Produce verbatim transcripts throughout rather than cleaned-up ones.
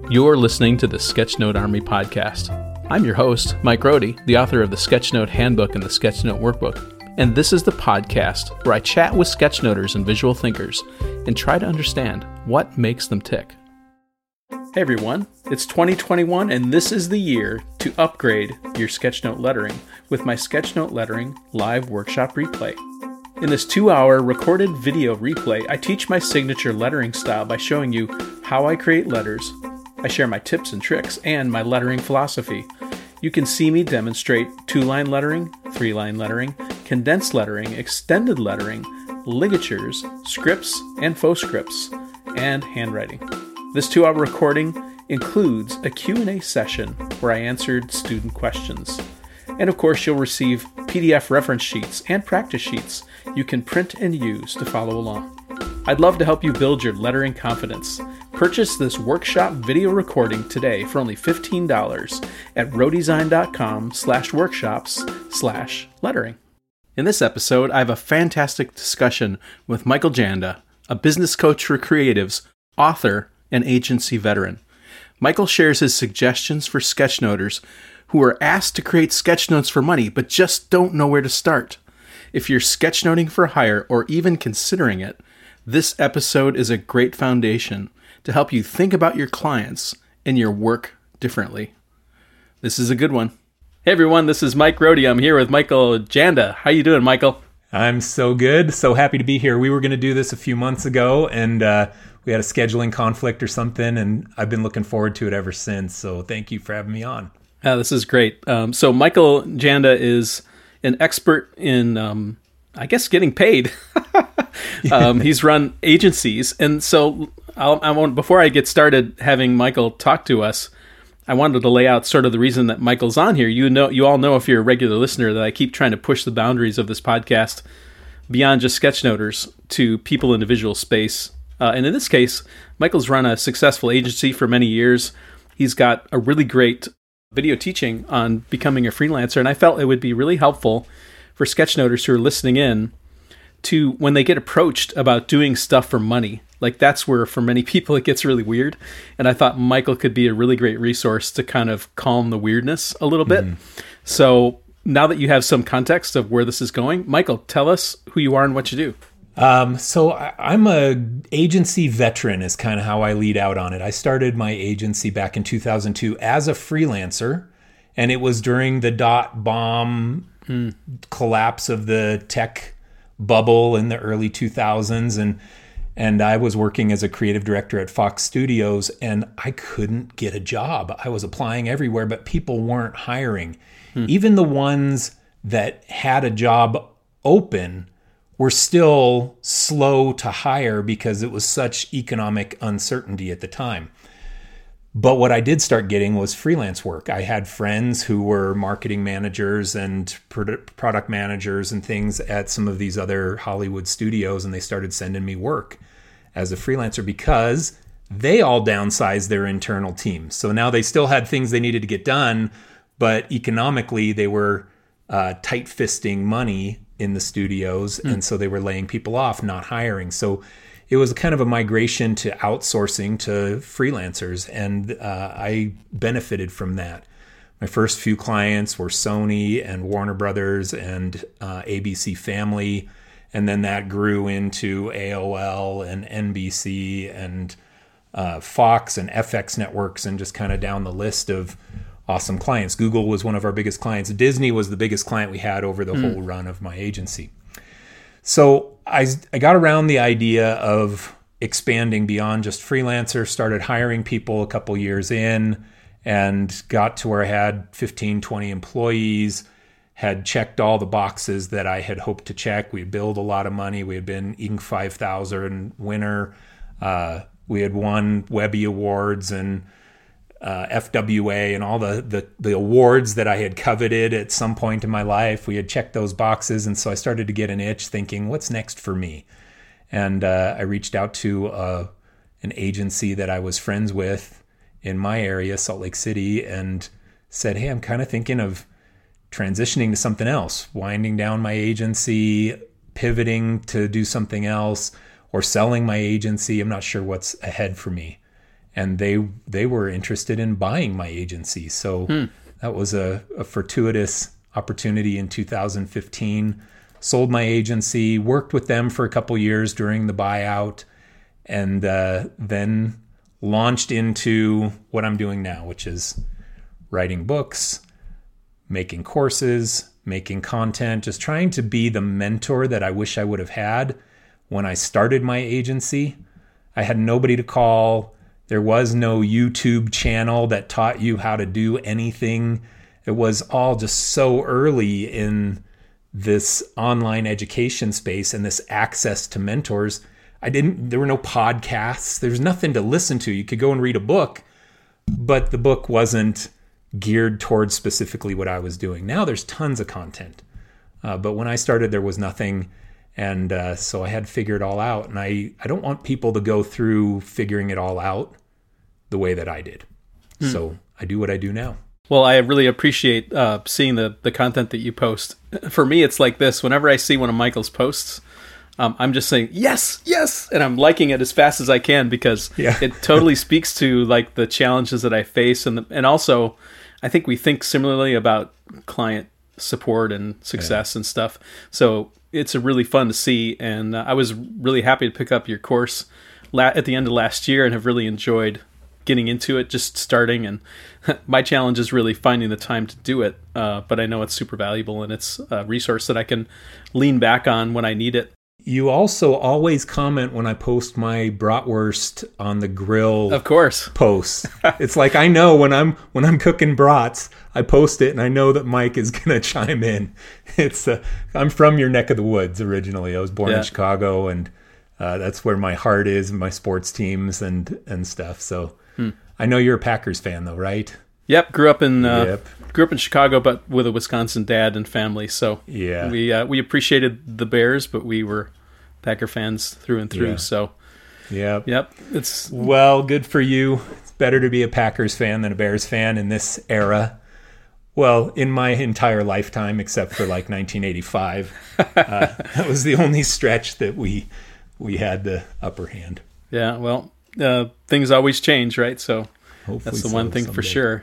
You're listening to the Sketchnote Army podcast. I'm your host, Mike Rohde, the author of the Sketchnote Handbook and the Sketchnote Workbook. And this is the podcast where I chat with sketchnoters and visual thinkers and try to understand what makes them tick. Hey everyone, it's twenty twenty-one and this is the year to upgrade your Sketchnote lettering with my Sketchnote Lettering live workshop replay. In this two-hour recorded video replay, I teach my signature lettering style by showing you how I create letters. I share my tips and tricks and my lettering philosophy. You can see me demonstrate two-line lettering, three-line lettering, condensed lettering, extended lettering, ligatures, scripts and faux scripts, and handwriting. This two-hour recording includes a Q and A session where I answered student questions. And of course, you'll receive P D F reference sheets and practice sheets you can print and use to follow along. I'd love to help you build your lettering confidence. Purchase this workshop video recording today for only fifteen dollars at rodesign.com slash workshops slash lettering. In this episode, I have a fantastic discussion with Michael Janda, a business coach for creatives, author, and agency veteran. Michael shares his suggestions for sketchnoters who are asked to create sketchnotes for money but just don't know where to start. If you're sketchnoting for hire or even considering it, this episode is a great foundation to help you think about your clients and your work differently. This is a good one. Hey everyone, this is Mike Rohde. I'm here with Michael Janda. How you doing, Michael? I'm so good. So happy to be here. We were going to do this a few months ago, and uh, we had a scheduling conflict or something, and I've been looking forward to it ever since. So thank you for having me on. Uh, this is great. Um, so Michael Janda is an expert in, um, I guess, getting paid. um, he's run agencies, and so I'll, I won't. Before I get started having Michael talk to us, I wanted to lay out sort of the reason that Michael's on here. You know, you all know if you're a regular listener that I keep trying to push the boundaries of this podcast beyond just sketchnoters to people in the visual space. Uh, and in this case, Michael's run a successful agency for many years. He's got a really great video teaching on becoming a freelancer, and I felt it would be really helpful for sketchnoters who are listening in to, when they get approached about doing stuff for money. Like, that's where for many people it gets really weird. And I thought Michael could be a really great resource to kind of calm the weirdness a little bit. Mm-hmm. So now that you have some context of where this is going, Michael, tell us who you are and what you do. Um, so I, I'm a agency veteran is kind of how I lead out on it. I started my agency back in two thousand two as a freelancer, and it was during the dot bomb mm. collapse of the tech bubble in the early two thousands. And And I was working as a creative director at Fox Studios, and I couldn't get a job. I was applying everywhere, but people weren't hiring. Hmm. Even the ones that had a job open were still slow to hire because it was such economic uncertainty at the time. But what I did start getting was freelance work. I had friends who were marketing managers and product managers and things at some of these other Hollywood studios, and they started sending me work as a freelancer because they all downsized their internal teams. So now they still had things they needed to get done, but economically they were uh, tight-fisting money in the studios, mm. and so they were laying people off, not hiring. So it was kind of a migration to outsourcing to freelancers, and uh, I benefited from that. My first few clients were Sony and Warner Brothers and uh, A B C Family, and then that grew into A O L and N B C and uh, Fox and F X networks, and just kind of down the list of awesome clients. Google was one of our biggest clients. Disney was the biggest client we had over the mm. whole run of my agency. So I, I got around the idea of expanding beyond just freelancers, started hiring people a couple years in, and got to where I had fifteen, twenty employees, had checked all the boxes that I had hoped to check. We had billed a lot of money. We had been Inc five thousand winner. Uh, we had won Webby Awards and uh, F W A and all the, the the awards that I had coveted at some point in my life. We had checked those boxes, and so I started to get an itch thinking, what's next for me? And uh, I reached out to uh, an agency that I was friends with in my area, Salt Lake City, and said, hey, I'm kind of thinking of transitioning to something else, winding down my agency, pivoting to do something else, or selling my agency. I'm not sure what's ahead for me. and they they were interested in buying my agency. So hmm. that was a, a fortuitous opportunity in two thousand fifteen. Sold my agency, worked with them for a couple years during the buyout, and uh, then launched into what I'm doing now, which is writing books, making courses, making content, just trying to be the mentor that I wish I would have had when I started my agency. I had nobody to call. There was no YouTube channel that taught you how to do anything. It was all just so early in this online education space and this access to mentors. I didn't, there were no podcasts. There's nothing to listen to. You could go and read a book, but the book wasn't geared towards specifically what I was doing. Now there's tons of content. Uh, but when I started, there was nothing. And uh, so I had to figure it all out. And I, I don't want people to go through figuring it all out the way that I did. Hmm. So I do what I do now. Well, I really appreciate uh, seeing the, the content that you post. For me, it's like this. Whenever I see one of Michael's posts, um, I'm just saying, yes, yes. And I'm liking it as fast as I can because yeah. it totally speaks to like the challenges that I face. And the, and also, I think we think similarly about client support and success yeah. and stuff. So it's a really fun to see. And uh, I was really happy to pick up your course la- at the end of last year and have really enjoyed getting into it, just starting. And my challenge is really finding the time to do it. Uh, but I know it's super valuable and it's a resource that I can lean back on when I need it. You also always comment when I post my bratwurst on the grill. Of course. Posts. It's like I know when I'm when I'm cooking brats, I post it and I know that Mike is going to chime in. It's uh, I'm from your neck of the woods originally. I was born yeah. in Chicago, and uh, that's where my heart is, my sports teams and and stuff. So hmm. I know you're a Packers fan though, right? Yep, grew up in uh, yep. grew up in Chicago, but with a Wisconsin dad and family. So yeah, we uh, we appreciated the Bears, but we were Packer fans through and through. Yeah. So yep, yep. It's well, good for you. It's better to be a Packers fan than a Bears fan in this era. Well, in my entire lifetime, except for like nineteen eighty-five, uh, that was the only stretch that we we had the upper hand. Yeah, well, uh, things always change, right? So Hopefully that's the so, one thing someday. for sure.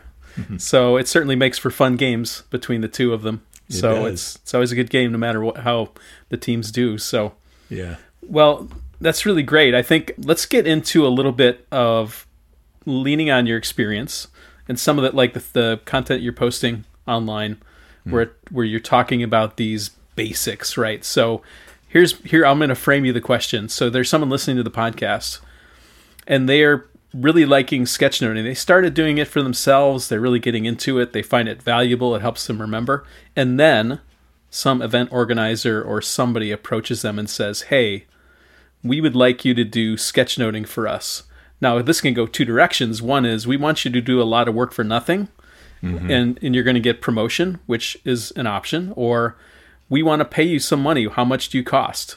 So it certainly makes for fun games between the two of them. It so does. it's it's always a good game no matter what, how the teams do. So yeah. Well, that's really great. I think let's get into a little bit of leaning on your experience and some of the like the, the content you're posting online mm. where where you're talking about these basics, right? So here's here I'm going to frame you the question. So there's someone listening to the podcast and they're really liking sketchnoting. They started doing it for themselves. They're really getting into it. They find it valuable. It helps them remember. And then some event organizer or somebody approaches them and says, hey, we would like you to do sketchnoting for us. Now, this can go two directions. One is we want you to do a lot of work for nothing, mm-hmm. and, and you're going to get promotion, which is an option. Or we want to pay you some money. How much do you cost?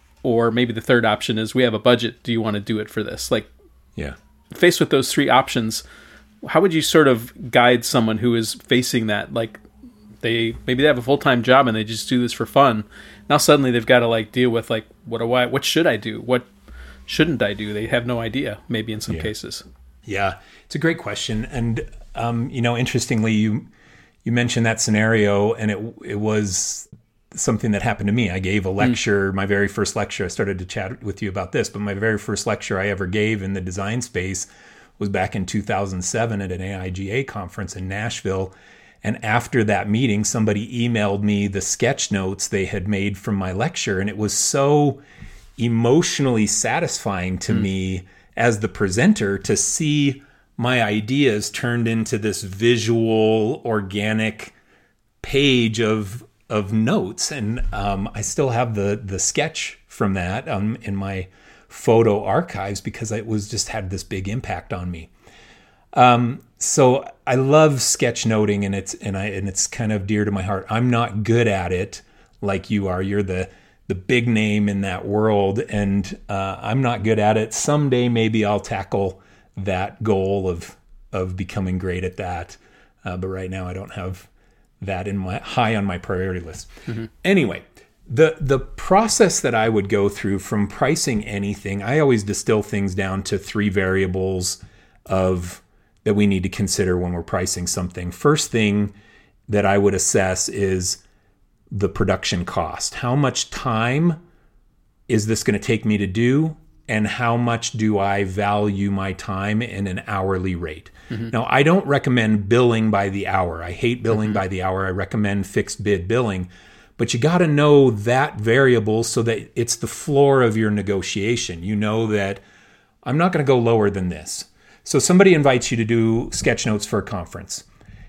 Or maybe the third option is we have a budget. Do you want to do it for this? Like, yeah. Faced with those three options, how would you sort of guide someone who is facing that? Like they maybe they have a full-time job and they just do this for fun. Now suddenly they've got to like deal with like what do I what should I do? What shouldn't I do? They have no idea, maybe in some yeah. cases. Yeah. It's a great question. And um, you know, interestingly, you you mentioned that scenario and it it was something that happened to me. I gave a lecture, mm. my very first lecture. I started to chat with you about this, but my very first lecture I ever gave in the design space was back in two thousand seven at an A I G A conference in Nashville. And after that meeting, somebody emailed me the sketch notes they had made from my lecture. And it was so emotionally satisfying to mm. me as the presenter to see my ideas turned into this visual, organic page of of notes. And um, I still have the the sketch from that um, in my photo archives because it was just had this big impact on me. Um, so I love sketchnoting and it's and I and it's kind of dear to my heart. I'm not good at it like you are. You're the the big name in that world, and uh, I'm not good at it. Someday maybe I'll tackle that goal of of becoming great at that. Uh, but right now I don't have that in my high on my priority list. Mm-hmm. Anyway, the the process that I would go through from pricing anything, I always distill things down to three variables. of that we need to consider when we're pricing something. First thing that I would assess is the production cost. How much time is this going to take me to do? And how much do I value my time in an hourly rate? Mm-hmm. Now, I don't recommend billing by the hour. I hate billing mm-hmm. by the hour. I recommend fixed bid billing. But you got to know that variable so that it's the floor of your negotiation. You know that I'm not going to go lower than this. So somebody invites you to do sketch notes for a conference.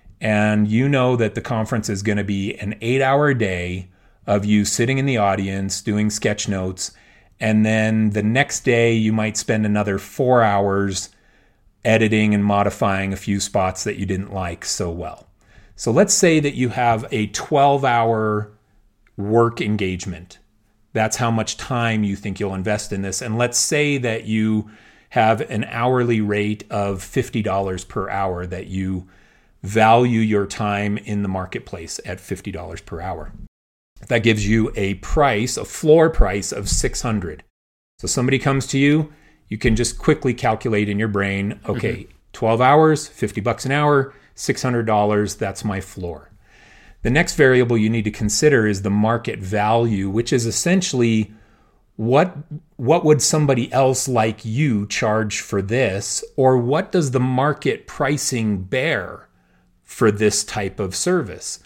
And you know that the conference is going to be an eight-hour day of you sitting in the audience doing sketch notes. And then the next day, you might spend another four hours editing and modifying a few spots that you didn't like so well. So let's say that you have a twelve-hour work engagement. That's how much time you think you'll invest in this. And let's say that you have an hourly rate of fifty dollars per hour, that you value your time in the marketplace at fifty dollars per hour. That gives you a price, a floor price of six hundred dollars. So somebody comes to you, you can just quickly calculate in your brain, okay, mm-hmm. twelve hours, fifty bucks an hour, six hundred dollars, that's my floor. The next variable you need to consider is the market value, which is essentially what what would somebody else like you charge for this, or what does the market pricing bear for this type of service?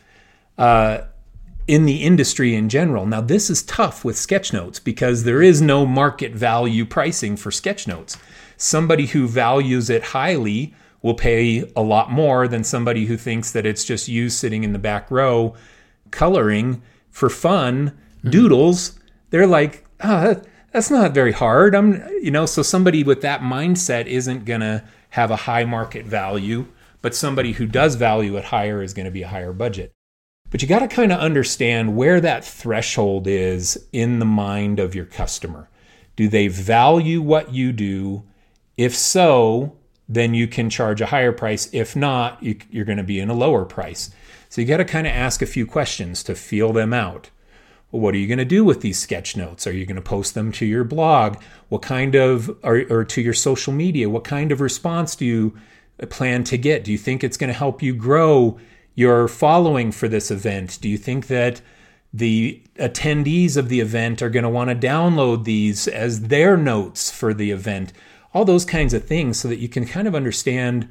Uh, in the industry in general. Now, this is tough with sketch notes because there is no market value pricing for sketch notes. Somebody who values it highly will pay a lot more than somebody who thinks that it's just you sitting in the back row coloring for fun, mm-hmm. doodles. They're like, ah, oh, that's not very hard. I'm, you know, so somebody with that mindset isn't going to have a high market value, but somebody who does value it higher is going to be a higher budget. But you got to kind of understand where that threshold is in the mind of your customer. Do they value what you do? If so, then you can charge a higher price. If not, you, you're going to be in a lower price. So you got to kind of ask a few questions to feel them out. Well, what are you going to do with these sketch notes? Are you going to post them to your blog? What kind of, or, or to your social media? What kind of response do you plan to get? Do you think it's going to help you grow your following for this event? Do you think that the attendees of the event are going to want to download these as their notes for the event? All those kinds of things, so that you can kind of understand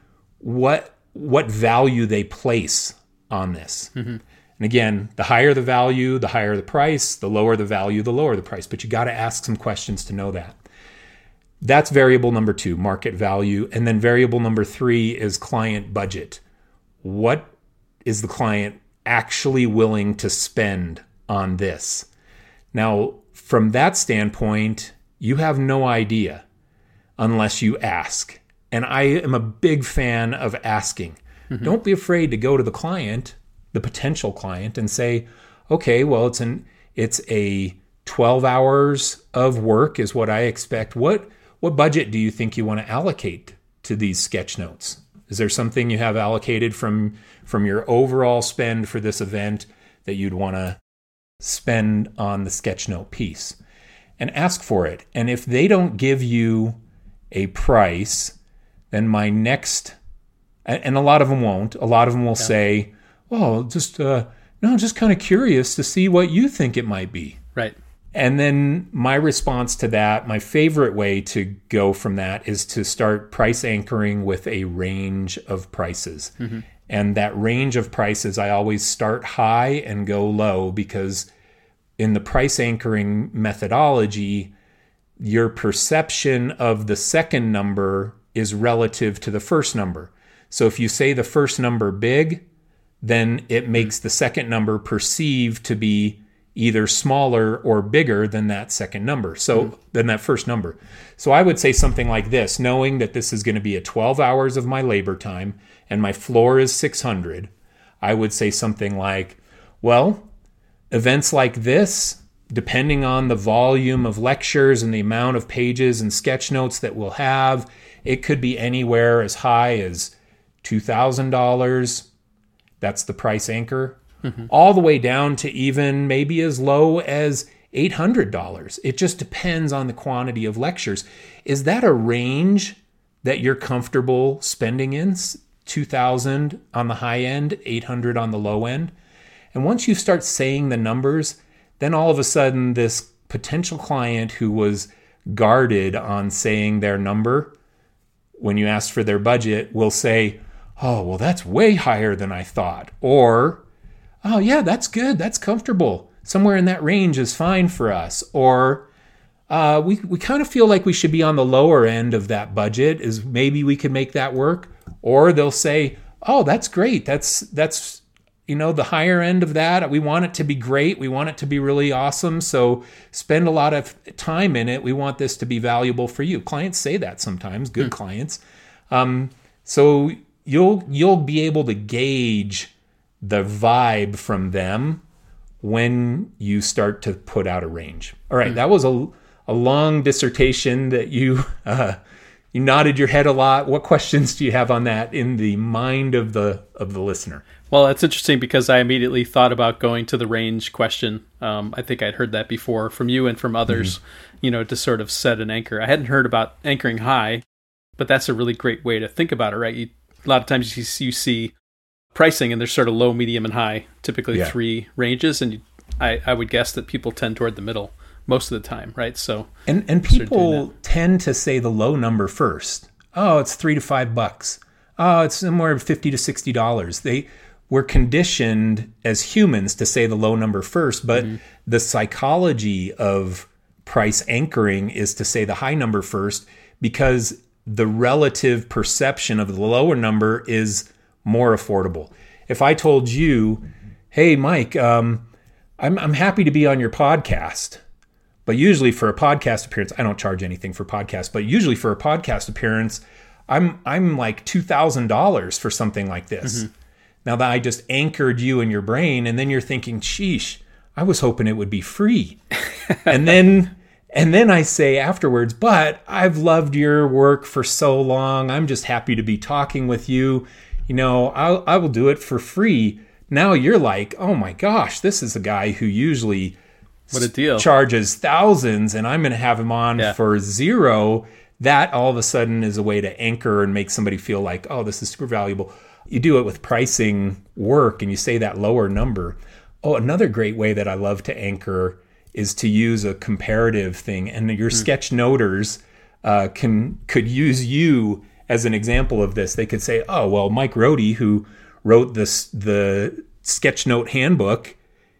what what value they place on this. Mm-hmm. And again, the higher the value, the higher the price. The lower the value, the lower the price. But you got to ask some questions to know that. That's variable number two, market value. And then variable number three is client budget. What is the client actually willing to spend on this? Now, from that standpoint, you have no idea unless you ask. And I am a big fan of asking. Mm-hmm. Don't be afraid to go to the client, the potential client, and say, okay, well, it's an it's a twelve hours of work is what I expect. What what budget do you think you want to allocate to these sketch notes? Is there something you have allocated from, from your overall spend for this event that you'd want to spend on the sketchnote piece? And ask for it. And if they don't give you a price, then my next, and a lot of them won't, a lot of them will yeah. say, oh, just, uh, no, just kind of curious to see what you think it might be. Right. And then my response to that, my favorite way to go from that is to start price anchoring with a range of prices. Mm-hmm. And that range of prices, I always start high and go low, because in the price anchoring methodology, your perception of the second number is relative to the first number. So if you say the first number big, then it makes the second number perceived to be either smaller or bigger than that second number. So mm-hmm. than that first number. So I would say something like this, knowing that this is going to be a twelve hours of my labor time and my floor is six hundred. I would say something like, well, events like this, depending on the volume of lectures and the amount of pages and sketch notes that we'll have, it could be anywhere as high as two thousand dollars. That's the price anchor. Mm-hmm. All the way down to even maybe as low as eight hundred dollars. It just depends on the quantity of lectures. Is that a range that you're comfortable spending in, two thousand on the high end, eight hundred on the low end. And once you start saying the numbers, then all of a sudden this potential client who was guarded on saying their number, when you asked for their budget, will say, oh, well, that's way higher than I thought. Or, oh, yeah, that's good. That's comfortable. Somewhere in that range is fine for us. Or uh, we, we kind of feel like we should be on the lower end of that budget. Is maybe we could make that work. Or they'll say, oh, that's great. That's, that's, you know, the higher end of that. We want it to be great. We want it to be really awesome. So spend a lot of time in it. We want this to be valuable for you. Clients say that sometimes, good mm. clients. Um, so you'll you'll be able to gauge the vibe from them when you start to put out a range. All right, mm. that was a a long dissertation that you uh, you nodded your head a lot. What questions do you have on that in the mind of the of the listener? Well, that's interesting because I immediately thought about going to the range question. Um, I think I'd heard that before from you and from others, mm-hmm. you know, to sort of set an anchor. I hadn't heard about anchoring high, but that's a really great way to think about it, right? You, a lot of times you see, you see pricing and there's sort of low, medium, and high, typically yeah. three ranges. And you, I, I would guess that people tend toward the middle most of the time, right? So And, and people tend to say the low number first. Oh, it's three to five bucks. Oh, it's somewhere fifty to sixty dollars. They... We're conditioned as humans to say the low number first, but mm-hmm. the psychology of price anchoring is to say the high number first because the relative perception of the lower number is more affordable. If I told you, hey, Mike, um, I'm, I'm happy to be on your podcast, but usually for a podcast appearance, I don't charge anything for podcasts, but usually for a podcast appearance, I'm I'm like two thousand dollars for something like this. Mm-hmm. Now that I just anchored you in your brain, and then you're thinking, sheesh, I was hoping it would be free. and then and then I say afterwards, but I've loved your work for so long. I'm just happy to be talking with you. You know, I'll, I will do it for free. Now you're like, oh my gosh, this is a guy who usually what a deal. charges thousands, and I'm going to have him on yeah. for zero. That all of a sudden is a way to anchor and make somebody feel like, oh, this is super valuable. You do it with pricing work and you say that lower number. Oh, another great way that I love to anchor is to use a comparative thing. And your mm. sketch noters uh, can could use you as an example of this. They could say, oh, well, Mike Rohde, who wrote this the Sketchnote handbook,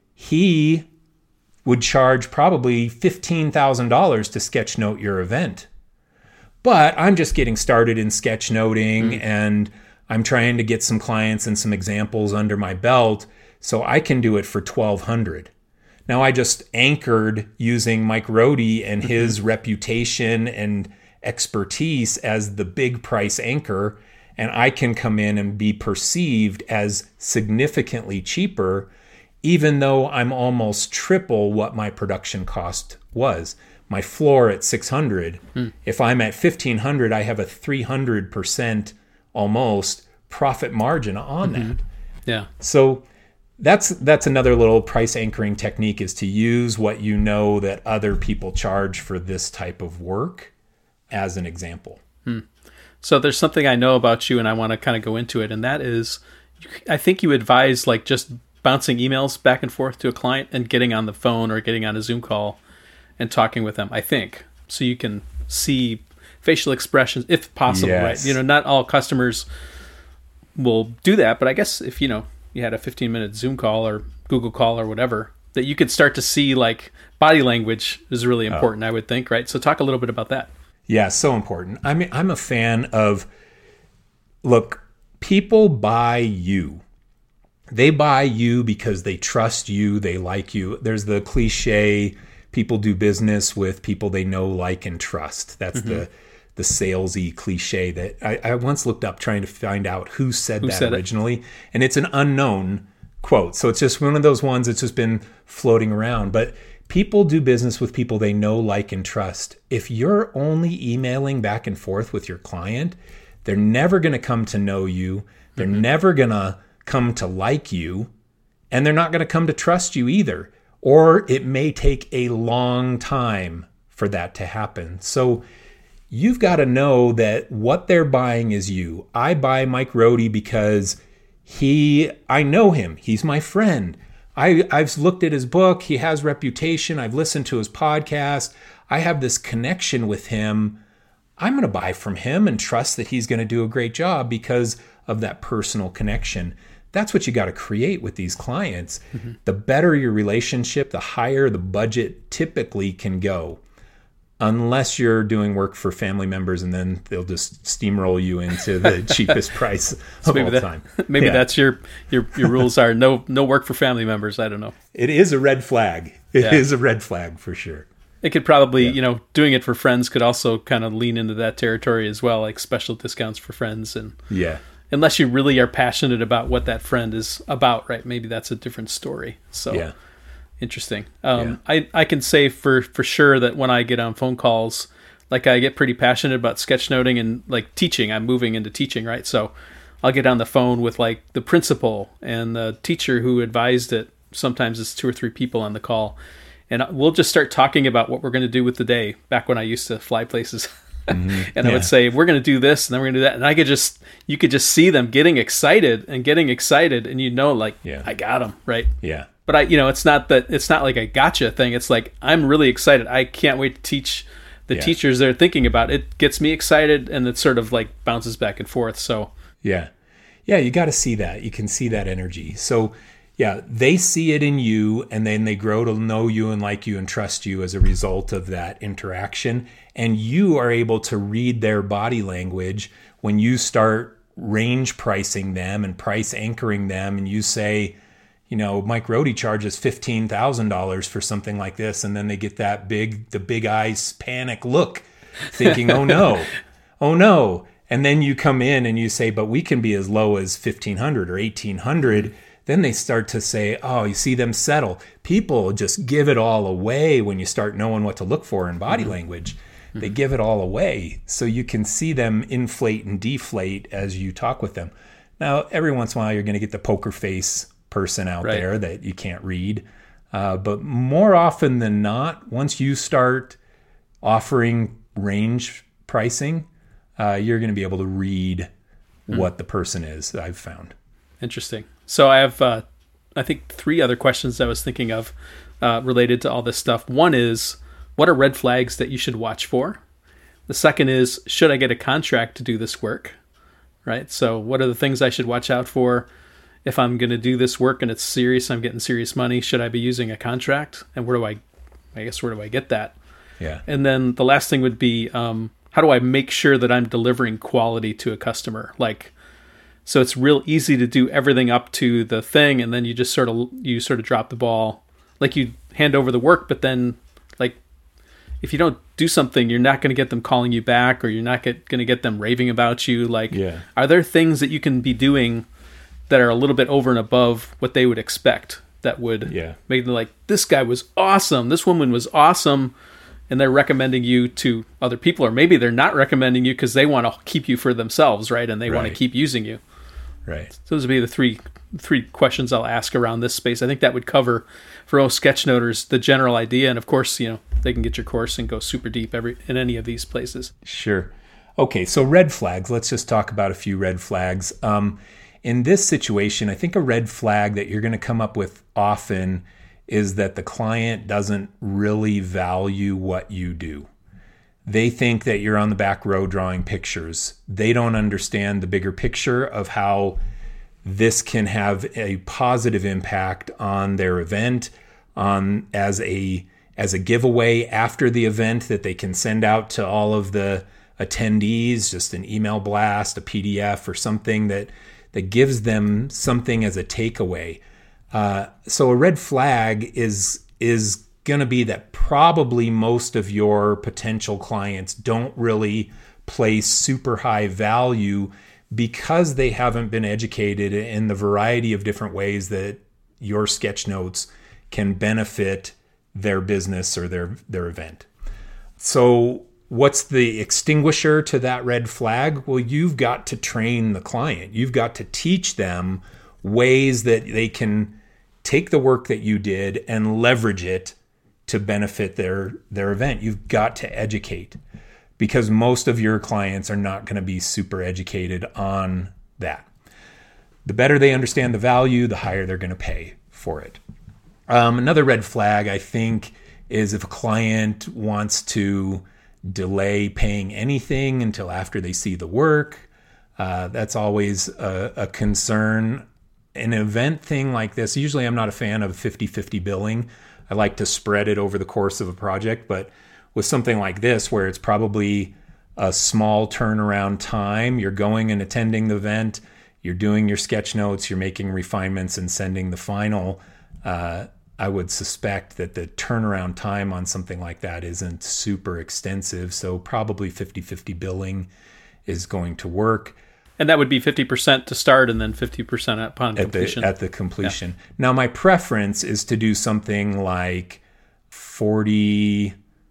he would charge probably fifteen thousand dollars to sketchnote your event. But I'm just getting started in sketchnoting mm. and I'm trying to get some clients and some examples under my belt so I can do it for twelve hundred dollars. Now I just anchored using Mike Rohde and his mm-hmm. reputation and expertise as the big price anchor, and I can come in and be perceived as significantly cheaper, even though I'm almost triple what my production cost was. My floor at six hundred, mm. if I'm at fifteen hundred, I have a three hundred percent almost profit margin on mm-hmm. that. Yeah. So that's that's another little price anchoring technique, is to use what you know that other people charge for this type of work as an example. Hmm. So there's something I know about you and I want to kind of go into it. And that is, I think you advise like just bouncing emails back and forth to a client and getting on the phone or getting on a Zoom call and talking with them, I think. So you can see facial expressions if possible, yes. right? You know, not all customers will do that, but I guess if, you know, you had a fifteen minute Zoom call or Google call or whatever, that you could start to see like body language is really important, oh. I would think, right? So talk a little bit about that. Yeah, so important. I mean, I'm a fan of, look, people buy you. They buy you because they trust you, they like you. There's the cliche, people do business with people they know, like, and trust. That's mm-hmm. the the salesy cliche that I, I once looked up trying to find out who said who that said originally. It? And it's an unknown quote. So it's just one of those ones that's just been floating around. But people do business with people they know, like, and trust. If you're only emailing back and forth with your client, they're never going to come to know you. They're mm-hmm. never going to come to like you. And they're not going to come to trust you either. Or it may take a long time for that to happen. So you've got to know that what they're buying is you. I buy Mike Rohde because he, I know him. He's my friend. I, I've looked at his book. He has reputation. I've listened to his podcast. I have this connection with him. I'm going to buy from him and trust that he's going to do a great job because of that personal connection. That's what you got to create with these clients. Mm-hmm. The better your relationship, the higher the budget typically can go. Unless you're doing work for family members and then they'll just steamroll you into the cheapest price of so maybe all that, time. Maybe yeah. that's your, your your rules are no no work for family members. I don't know. It is a red flag. It yeah. is a red flag for sure. It could probably, yeah. you know, doing it for friends could also kind of lean into that territory as well, like special discounts for friends. And yeah. unless you really are passionate about what that friend is about, right? Maybe that's a different story. So yeah. Interesting. Um, yeah. I, I can say for, for sure that when I get on phone calls, like I get pretty passionate about sketchnoting and like teaching. I'm moving into teaching, right? So I'll get on the phone with like the principal and the teacher who advised it. Sometimes it's two or three people on the call. And we'll just start talking about what we're going to do with the day back when I used to fly places. Mm-hmm. and I yeah. would say, we're going to do this and then we're going to do that. And I could just, you could just see them getting excited and getting excited. And you know, like, yeah. I got them, right? Yeah. But I, you know, it's not that, it's not like a gotcha thing. It's like, I'm really excited. I can't wait to teach the yeah. teachers they're thinking about. It gets me excited and it sort of like bounces back and forth. So yeah. Yeah. You got to see that. You can see that energy. So yeah, they see it in you and then they grow to know you and like you and trust you as a result of that interaction. And you are able to read their body language when you start range pricing them and price anchoring them. And you say, you know, Mike Rohde charges fifteen thousand dollars for something like this. And then they get that big, the big eyes panic look thinking, oh no, oh no. And then you come in and you say, but we can be as low as fifteen hundred or eighteen hundred. Then they start to say, oh, you see them settle. People just give it all away when you start knowing what to look for in body mm-hmm. language. Mm-hmm. They give it all away. So you can see them inflate and deflate as you talk with them. Now, every once in a while, you're going to get the poker face person out right. there that you can't read. Uh, but more often than not, once you start offering range pricing, uh, you're going to be able to read mm-hmm. what the person is, I've found. Interesting. So I have, uh, I think, three other questions I was thinking of uh, related to all this stuff. One is, what are red flags that you should watch for? The second is, should I get a contract to do this work? Right? So what are the things I should watch out for? If I'm going to do this work and it's serious, I'm getting serious money, should I be using a contract? And where do I, I guess, where do I get that? Yeah. And then the last thing would be, um, how do I make sure that I'm delivering quality to a customer? Like, so it's real easy to do everything up to the thing, and then you just sort of you sort of drop the ball. Like you hand over the work, but then like if you don't do something, you're not going to get them calling you back, or you're not going to get them raving about you. Like, yeah. are there things that you can be doing that are a little bit over and above what they would expect that would yeah. make them like, this guy was awesome, this woman was awesome, and they're recommending you to other people, or maybe they're not recommending you because they want to keep you for themselves, right? And they right. want to keep using you. Right. So those would be the three three questions I'll ask around this space. I think that would cover for most sketchnoters the general idea, and of course, you know, they can get your course and go super deep every in any of these places. Sure. Okay, so red flags. Let's just talk about a few red flags. Um, in this situation, I think a red flag that you're going to come up with often is that the client doesn't really value what you do. They think that you're on the back row drawing pictures. They don't understand the bigger picture of how this can have a positive impact on their event, on as a as a giveaway after the event that they can send out to all of the attendees, just an email blast, a P D F, or something that that gives them something as a takeaway. Uh, so a red flag is is going to be that probably most of your potential clients don't really place super high value because they haven't been educated in the variety of different ways that your sketch notes can benefit their business or their their event. So what's the extinguisher to that red flag? Well, you've got to train the client. You've got to teach them ways that they can take the work that you did and leverage it to benefit their their event. You've got to educate. because most of your clients are not going to be super educated on that. The better they understand the value, the higher they're going to pay for it. Um, another red flag, I think, is if a client wants to delay paying anything until after they see the work. Uh, that's always a, a concern. An event thing like this, usually I'm not a fan of fifty-fifty billing. I like to spread it over the course of a project, but with something like this where it's probably a small turnaround time, you're going and attending the event, you're doing your sketch notes, you're making refinements and sending the final, uh, I would suspect that the turnaround time on something like that isn't super extensive. So probably fifty-fifty billing is going to work. And that would be fifty percent to start and then fifty percent upon at completion. The, at the completion. Yeah. Now, my preference is to do something like forty,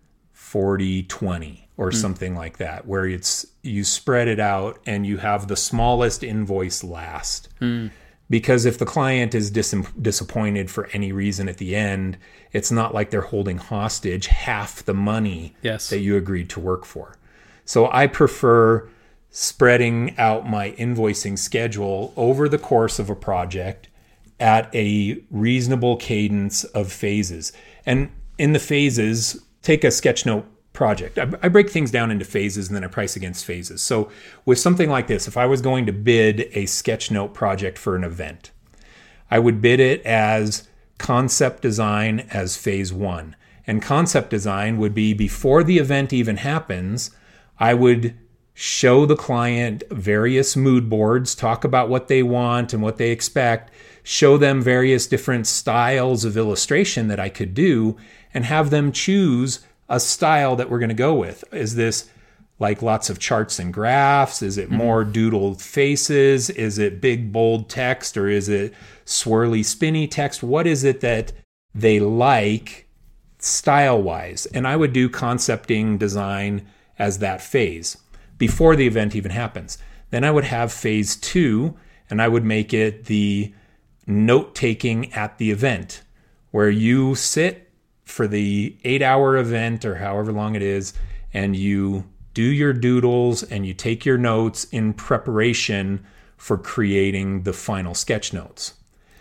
forty, twenty or mm. something like that, where it's you spread it out and you have the smallest invoice last. Mm. Because if the client is dis- disappointed for any reason at the end, it's not like they're holding hostage half the money yes. that you agreed to work for. So I prefer spreading out my invoicing schedule over the course of a project at a reasonable cadence of phases. And in the phases, take a sketchnote project. I, I break things down into phases and then I price against phases. So with something like this, if I was going to bid a sketchnote project for an event, I would bid it as concept design as phase one. And concept design would be before the event even happens, I would show the client various mood boards, talk about what they want and what they expect, show them various different styles of illustration that I could do, and have them choose a style that we're going to go with. Is this like lots of charts and graphs? Is it more doodled faces? Is it big, bold text? Or is it swirly, spinny text? What is it that they like style-wise? And I would do concepting design as that phase before the event even happens. Then I would have phase two, and I would make it the note-taking at the event, where you sit for the eight-hour event or however long it is, and you do your doodles and you take your notes in preparation for creating the final sketch notes.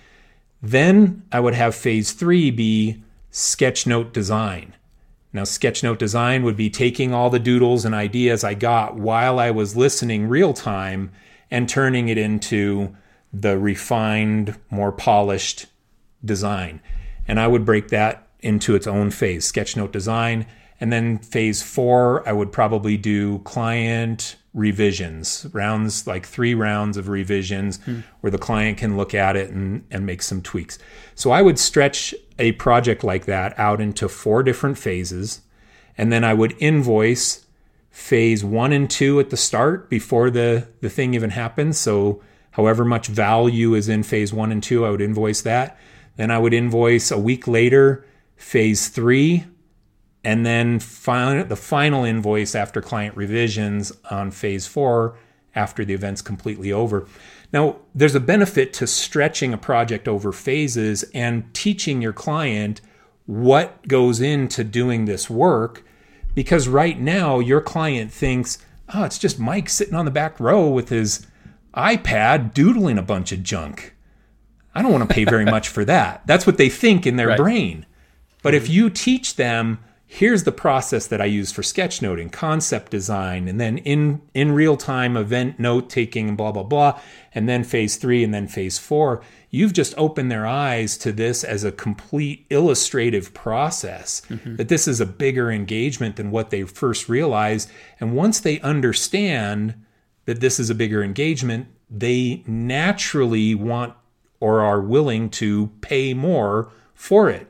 Then I would have phase three be sketch note design. Now, sketch note design would be taking all the doodles and ideas I got while I was listening real time and turning it into the refined, more polished design. And I would break that into its own phase, sketch note design. And then phase four, I would probably do client revisions, rounds, like three rounds of revisions hmm. where the client can look at it and, and make some tweaks. So I would stretch a project like that out into four different phases. And then I would invoice phase one and two at the start before the, the thing even happens. So however much value is in phase one and two, I would invoice that. Then I would invoice a week later phase three, and then final, the final invoice after client revisions on phase four after the event's completely over. Now, there's a benefit to stretching a project over phases and teaching your client what goes into doing this work, because right now your client thinks, oh, it's just Mike sitting on the back row with his iPad doodling a bunch of junk. I don't want to pay very much for that. That's what they think in their right. brain. But if you teach them, here's the process that I use for sketchnoting, concept design, and then in, in real time event note taking and blah, blah, blah, and then phase three and then phase four, you've just opened their eyes to this as a complete illustrative process, mm-hmm. that this is a bigger engagement than what they first realized. And once they understand that this is a bigger engagement, they naturally want or are willing to pay more for it.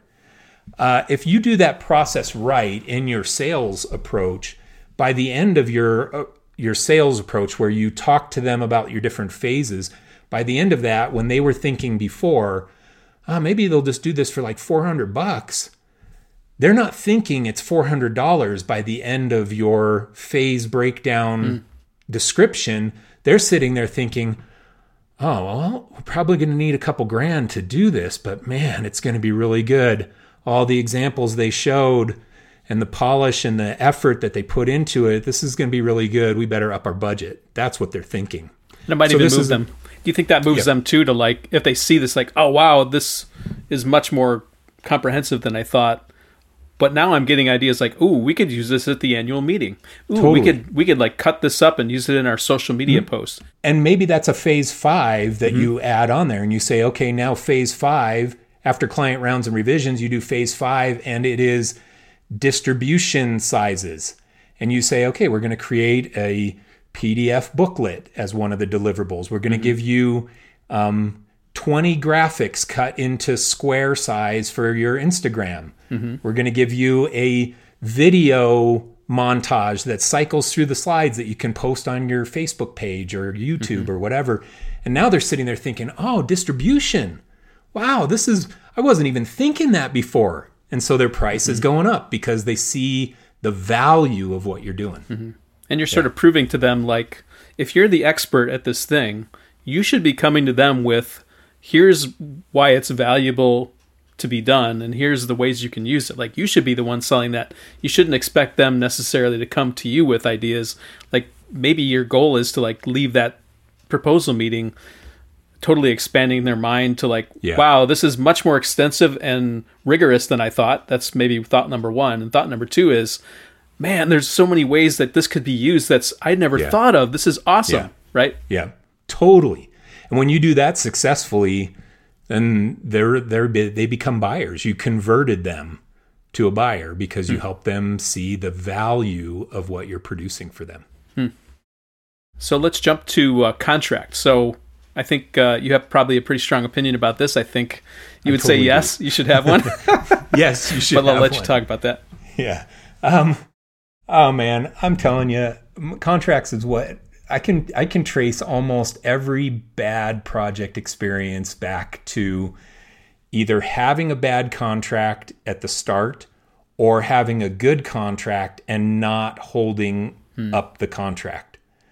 Uh, if you do that process right in your sales approach, by the end of your uh, your sales approach, where you talk to them about your different phases, by the end of that, when they were thinking before, oh, maybe they'll just do this for like four hundred bucks, they're not thinking it's four hundred dollars by the end of your phase breakdown mm. description. They're sitting there thinking, oh, well, we're probably going to need a couple grand to do this, but man, it's going to be really good. All the examples they showed, and the polish and the effort that they put into it, this is going to be really good. We better up our budget. That's what they're thinking. And it might so even move is, them. Do you think that moves yeah. them too to like, if they see this like, oh, wow, this is much more comprehensive than I thought. But now I'm getting ideas like, ooh, we could use this at the annual meeting. Ooh, totally. we could we could like cut this up and use it in our social media mm-hmm. posts. And maybe that's a phase five that mm-hmm. you add on there, and you say, okay, now phase five, after client rounds and revisions, you do phase five, and it is distribution sizes. And you say, okay, we're going to create a P D F booklet as one of the deliverables. We're going to mm-hmm. give you um, twenty graphics cut into square size for your Instagram. Mm-hmm. We're going to give you a video montage that cycles through the slides that you can post on your Facebook page or YouTube mm-hmm. or whatever. And now they're sitting there thinking, oh, distribution. Wow, this is, I wasn't even thinking that before. And so their price mm-hmm. is going up because they see the value of what you're doing. Mm-hmm. And you're sort yeah. of proving to them, like, if you're the expert at this thing, you should be coming to them with, here's why it's valuable to be done, and here's the ways you can use it. Like, you should be the one selling that. You shouldn't expect them necessarily to come to you with ideas. Like, maybe your goal is to like leave that proposal meeting totally expanding their mind to like, yeah. wow, this is much more extensive and rigorous than I thought. That's maybe thought number one. And thought number two is, man, there's so many ways that this could be used that's I never yeah. thought of. This is awesome, yeah. right? Yeah, totally. And when you do that successfully, then they're they're they become buyers. You converted them to a buyer because you hmm. help them see the value of what you're producing for them. Hmm. So let's jump to uh, contract. So I think uh, you have probably a pretty strong opinion about this. I think you would totally say yes, do. You should have one. Yes, you should. But I'll have let one. you talk about that. Yeah. Um, oh man, I'm telling you, contracts is what I can. I can trace almost every bad project experience back to either having a bad contract at the start or having a good contract and not holding hmm. up the contract.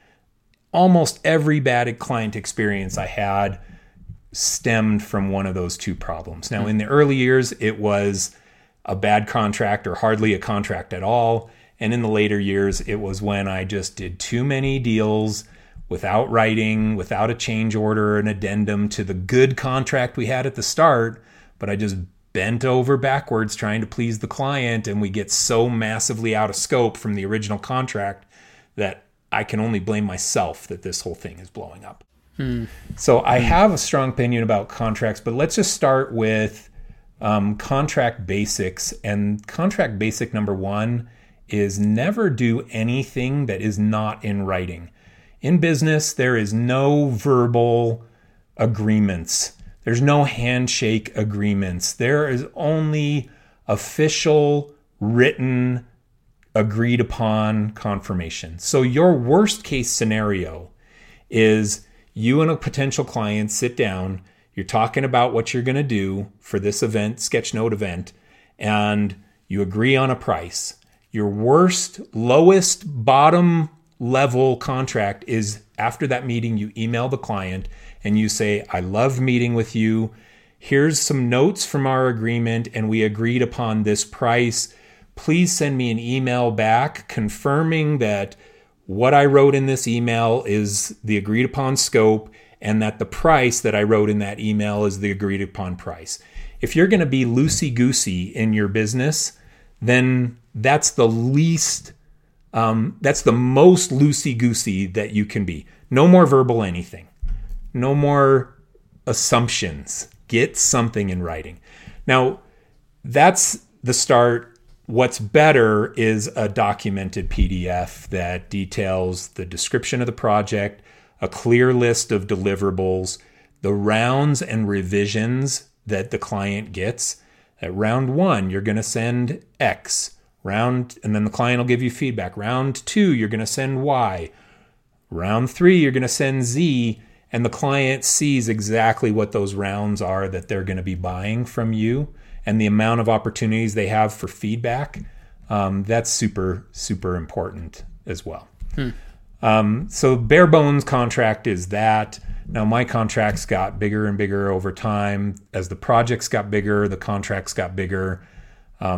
Almost every bad client experience I had stemmed from one of those two problems. Now, in the early years, it was a bad contract or hardly a contract at all. And in the later years, it was when I just did too many deals without writing, without a change order, an addendum to the good contract we had at the start, but I just bent over backwards trying to please the client, and we get so massively out of scope from the original contract that I can only blame myself that this whole thing is blowing up. Hmm. So I have a strong opinion about contracts, but let's just start with um, contract basics. And contract basic number one is never do anything that is not in writing. In business, there is no verbal agreements. There's no handshake agreements. There is only official written agreed upon confirmation. So your worst case scenario is you and a potential client sit down, you're talking about what you're going to do for this event, Sketchnote event, and you agree on a price. Your worst, lowest, bottom level contract is after that meeting, you email the client and you say, I love meeting with you. Here's some notes from our agreement, and we agreed upon this price. Please send me an email back confirming that what I wrote in this email is the agreed upon scope and that the price that I wrote in that email is the agreed upon price. If you're going to be loosey-goosey in your business, then that's the least, um, that's the most loosey-goosey that you can be. No more verbal anything. No more assumptions. Get something in writing. Now, that's the start. What's better is a documented P D F that details the description of the project, a clear list of deliverables, the rounds and revisions that the client gets. At round one, you're going to send X. Round, and then the client will give you feedback. Round two, you're going to send Y. Round three, you're going to send Z. And the client sees exactly what those rounds are that they're going to be buying from you, and the amount of opportunities they have for feedback. Um, that's super, super important as well. Hmm. Um, so bare bones contract is that. Now my contracts got bigger and bigger over time. As the projects got bigger, the contracts got bigger. Um,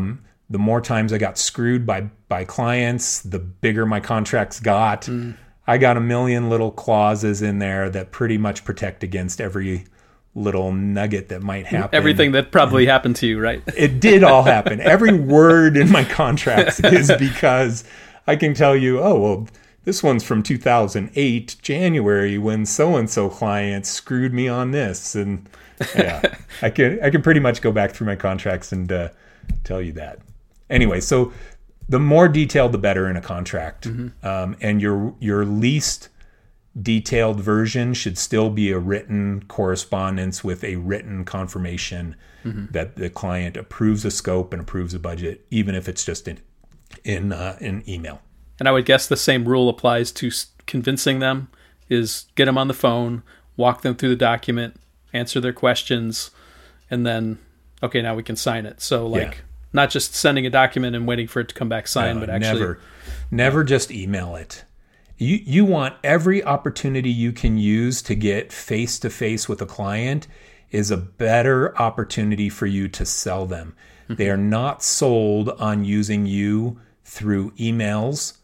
the more times I got screwed by by clients, the bigger my contracts got. Mm. I got a million little clauses in there that pretty much protect against every little nugget that might happen. Everything that probably happened to you, right? It did all happen. Every word in my contracts is because I can tell you, oh, well, this one's from two thousand eight, January, when so-and-so client screwed me on this. And yeah, I can I can pretty much go back through my contracts and uh, tell you that. Anyway, so the more detailed, the better in a contract. Mm-hmm. Um, and your your least detailed version should still be a written correspondence with a written confirmation mm-hmm. that the client approves a scope and approves a budget, even if it's just in in uh, in email. And I would guess the same rule applies to convincing them, is get them on the phone, walk them through the document, answer their questions, and then, okay, now we can sign it. So like yeah. not just sending a document and waiting for it to come back signed, no, but actually... Never, never just email it. You you want every opportunity you can use to get face-to-face with a client is a better opportunity for you to sell them. Mm-hmm. They are not sold on using you through emails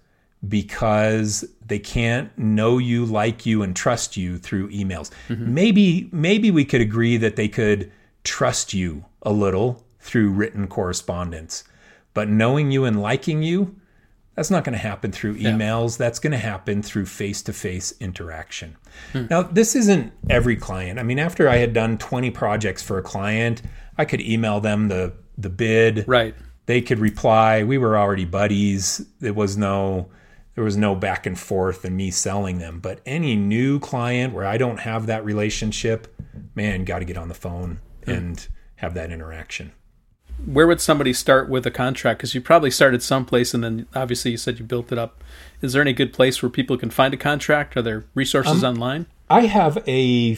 because they can't know you, like you, and trust you through emails. Mm-hmm. Maybe maybe we could agree that they could trust you a little through written correspondence. But knowing you and liking you, that's not going to happen through emails. Yeah. That's going to happen through face-to-face interaction. Hmm. Now, this isn't every client. I mean, after I had done twenty projects for a client, I could email them the the bid. Right. They could reply. We were already buddies. There was no there was no back and forth and me selling them. But any new client where I don't have that relationship, man, got to get on the phone hmm. and have that interaction. Where would somebody start with a contract? Because you probably started someplace, and then obviously you said you built it up. Is there any good place where people can find a contract? Are there resources um, online? I have a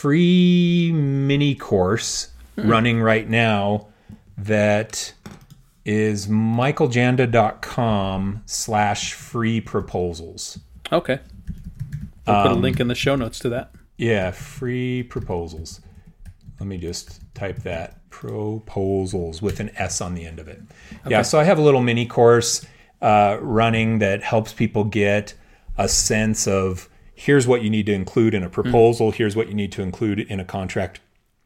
free mini course hmm. running right now that is michaeljanda.com slash free proposals. Okay. We'll put a link in the show notes to that. Yeah, free proposals. Let me just type that. Proposals with an S on the end of it. Okay. Yeah, so I have a little mini course uh, running that helps people get a sense of here's what you need to include in a proposal, mm. here's what you need to include in a contract.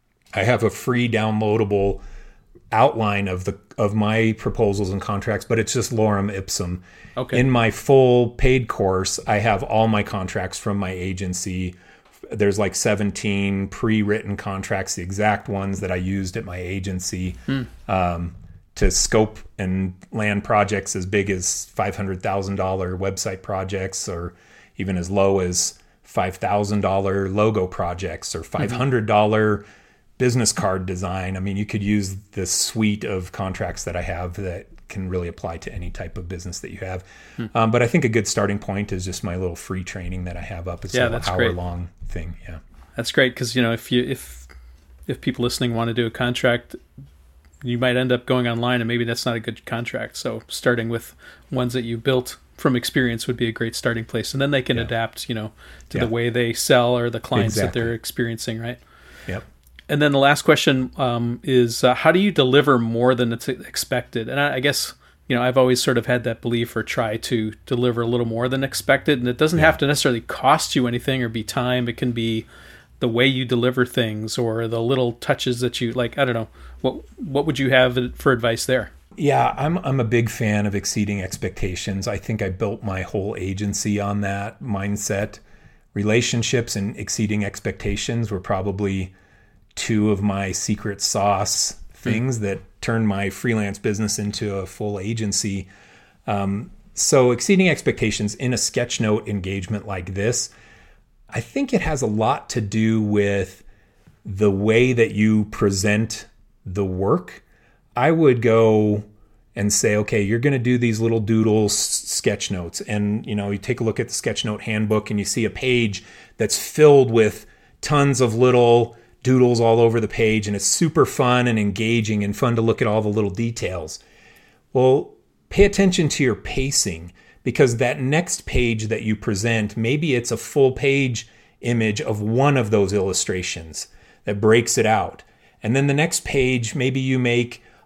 I have a free downloadable outline of the of my proposals and contracts, but it's just lorem ipsum. Okay. In my full paid course, I have all my contracts from my agency. There's like seventeen pre-written contracts, the exact ones that I used at my agency hmm. um, to scope and land projects as big as five hundred thousand dollars website projects, or even as low as five thousand dollars logo projects, or five hundred dollars mm-hmm. business card design. I mean, you could use the suite of contracts that I have that can really apply to any type of business that you have. Hmm. Um, but I think a good starting point is just my little free training that I have up. It's yeah, a hour great. long thing. Yeah. That's great. Cause you know, if you, if, if people listening want to do a contract, you might end up going online and maybe that's not a good contract. So starting with ones that you built from experience would be a great starting place. And then they can yeah. adapt, you know, to yeah. the way they sell or the clients exactly. that they're experiencing. Right. Yep. And then the last question um, is, uh, how do you deliver more than it's expected? And I, I guess, you know, I've always sort of had that belief or try to deliver a little more than expected. And it doesn't yeah. have to necessarily cost you anything or be time. It can be the way you deliver things or the little touches that you like. I don't know. What what would you have for advice there? Yeah, I'm I'm a big fan of exceeding expectations. I think I built my whole agency on that mindset. Relationships and exceeding expectations were probably two of my secret sauce things mm. that turned my freelance business into a full agency. Um, so exceeding expectations in a sketchnote engagement like this, I think it has a lot to do with the way that you present the work. I would go and say, okay, you're going to do these little doodles, sketch notes. And, you know, you take a look at the sketchnote handbook and you see a page that's filled with tons of little doodles all over the page, and it's super fun and engaging and fun to look at all the little details. Well, pay attention to your pacing, because that next page that you present, maybe it's a full page image of one of those illustrations that breaks it out. And then the next page, maybe you make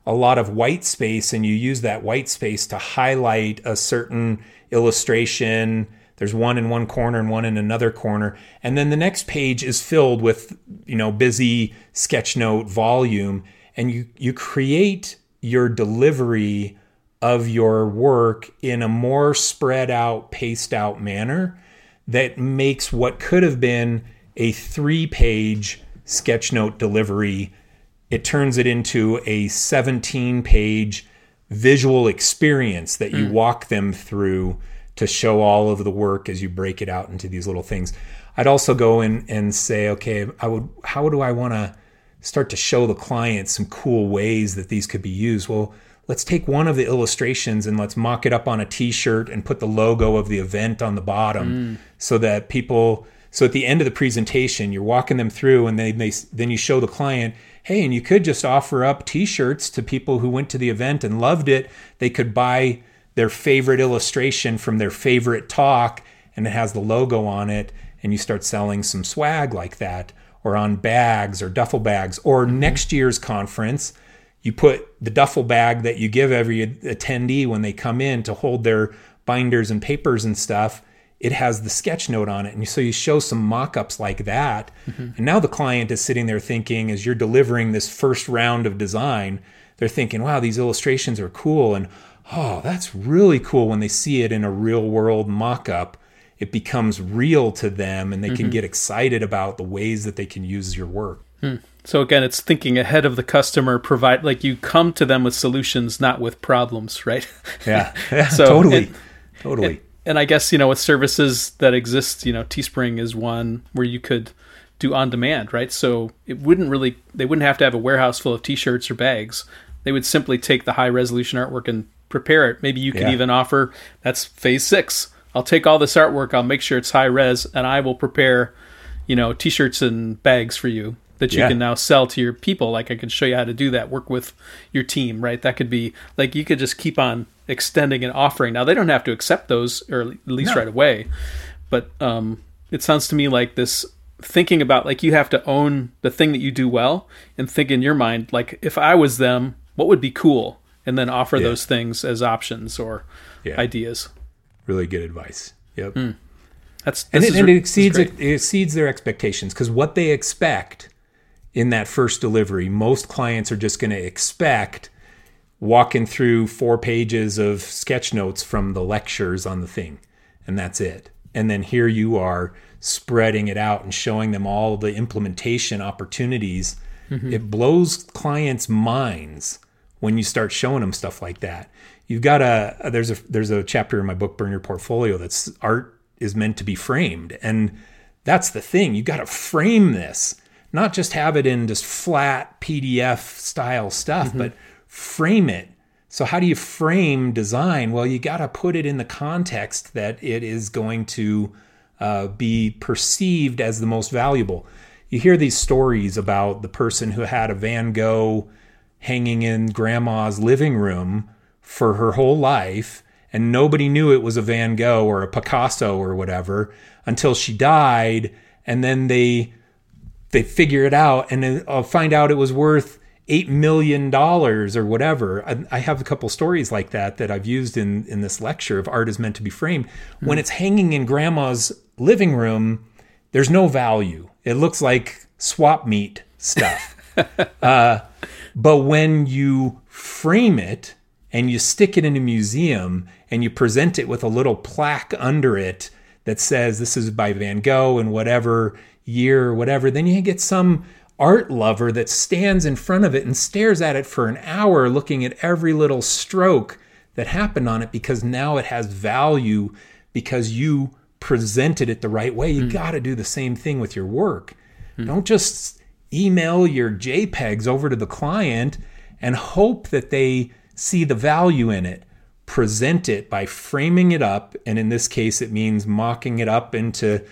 a lot of white space, and you use that white space to highlight a certain illustration. There's one in one corner and one in another corner. And then the next page is filled with, you know, busy sketchnote volume. And you, you create your delivery of your work in a more spread out, paced out manner that makes what could have been a three page sketchnote delivery, it turns it into a seventeen page visual experience that you mm. walk them through to show all of the work as you break it out into these little things. I'd also go in and say, okay, I would, how do I want to start to show the client some cool ways that these could be used? Well, let's take one of the illustrations and let's mock it up on a t-shirt and put the logo of the event on the bottom mm. so that people, so at the end of the presentation, you're walking them through and they, they then you show the client, hey, and you could just offer up t-shirts to people who went to the event and loved it. They could buy their favorite illustration from their favorite talk, and it has the logo on it, and you start selling some swag like that, or on bags or duffel bags. Or mm-hmm. next year's conference, you put the duffel bag that you give every attendee when they come in to hold their binders and papers and stuff, it has the sketch note on it. And so you show some mock-ups like that. Mm-hmm. And now the client is sitting there thinking, as you're delivering this first round of design, they're thinking, wow, these illustrations are cool. And oh, that's really cool. When they see it in a real world mock-up, it becomes real to them and they mm-hmm. can get excited about the ways that they can use your work. Hmm. So again, it's thinking ahead of the customer, provide, like you come to them with solutions, not with problems, right? Yeah, yeah so, totally, and, totally. And, and I guess, you know, with services that exist, you know, Teespring is one where you could do on demand, right? So it wouldn't really, they wouldn't have to have a warehouse full of t-shirts or bags. They would simply take the high resolution artwork and prepare it. Maybe you could yeah. even offer, that's phase six. I'll take all this artwork, I'll make sure it's high res, and I will prepare, you know, t-shirts and bags for you that you yeah. can now sell to your people. Like I can show you how to do that, work with your team, right? That could be, like you could just keep on extending and offering. Now they don't have to accept those, or at least no. right away. But um, it sounds to me like this thinking about, like you have to own the thing that you do well and think in your mind, like if I was them, what would be cool? And then offer yeah. those things as options or yeah. ideas. Really good advice. Yep. Mm. That's and it, and it exceeds it, it exceeds their expectations, because what they expect in that first delivery, most clients are just going to expect walking through four pages of sketch notes from the lectures on the thing, and that's it. And then here you are spreading it out and showing them all the implementation opportunities. Mm-hmm. It blows clients' minds when you start showing them stuff like that. You've got a, there's a, there's a chapter in my book, Burn Your Portfolio, that's art is meant to be framed. And that's the thing. You got to frame this, not just have it in just flat P D F style stuff, mm-hmm. but frame it. So how do you frame design? Well, you got to put it in the context that it is going to uh, be perceived as the most valuable. You hear these stories about the person who had a Van Gogh hanging in grandma's living room for her whole life, and nobody knew it was a Van Gogh or a Picasso or whatever until she died, and then they they figure it out and I'll find out it was worth eight million dollars or whatever. I, I have a couple stories like that that I've used in, in this lecture of art is meant to be framed. Mm-hmm. When it's hanging in grandma's living room, there's no value. It looks like swap meet stuff. uh, but when you frame it and you stick it in a museum and you present it with a little plaque under it that says this is by Van Gogh and whatever year or whatever, then you get some art lover that stands in front of it and stares at it for an hour looking at every little stroke that happened on it, because now it has value because you presented it the right way. You mm. got to do the same thing with your work. Mm. Don't just email your JPEGs over to the client and hope that they see the value in it. Present it by framing it up, and in this case it means mocking it up into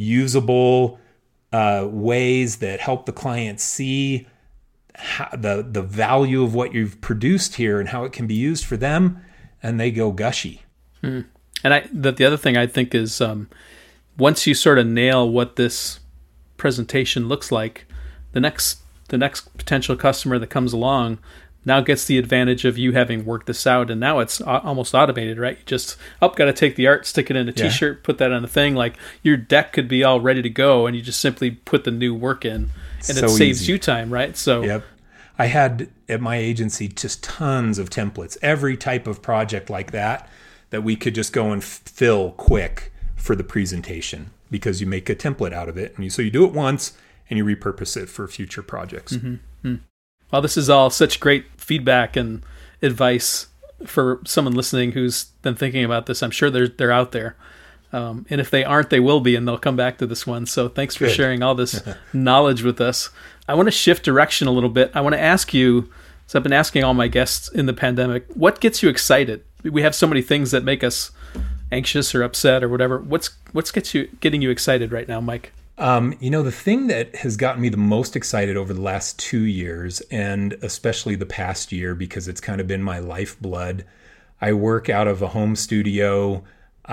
usable uh, ways that help the client see how, the the value of what you've produced here and how it can be used for them, and they go gushy. Hmm. And I the, the other thing I think is um, once you sort of nail what this presentation looks like, the next the next potential customer that comes along, now gets the advantage of you having worked this out, and now it's a- almost automated, right? You just, oh, got to take the art, stick it in a t-shirt, yeah. put that on a thing. Like your deck could be all ready to go, and you just simply put the new work in, and so it saves easy. you time, right? So yep. I had at my agency just tons of templates, every type of project like that, that we could just go and f- fill quick for the presentation, because you make a template out of it. And you, so you do it once and you repurpose it for future projects. Mm-hmm. Well, this is all such great feedback and advice for someone listening who's been thinking about this. I'm sure they're, they're out there. Um, and if they aren't, they will be, and they'll come back to this one. So thanks for Good. sharing all this knowledge with us. I want to shift direction a little bit. I want to ask you, so I've been asking all my guests in the pandemic, what gets you excited? We have so many things that make us anxious or upset or whatever. What's what's gets you getting you excited right now, Mike? Um, you know, the thing that has gotten me the most excited over the last two years, and especially the past year, because it's kind of been my lifeblood. I work out of a home studio.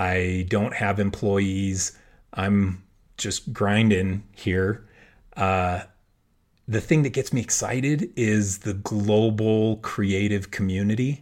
I don't have employees. I'm just grinding here. Uh, the thing that gets me excited is the global creative community.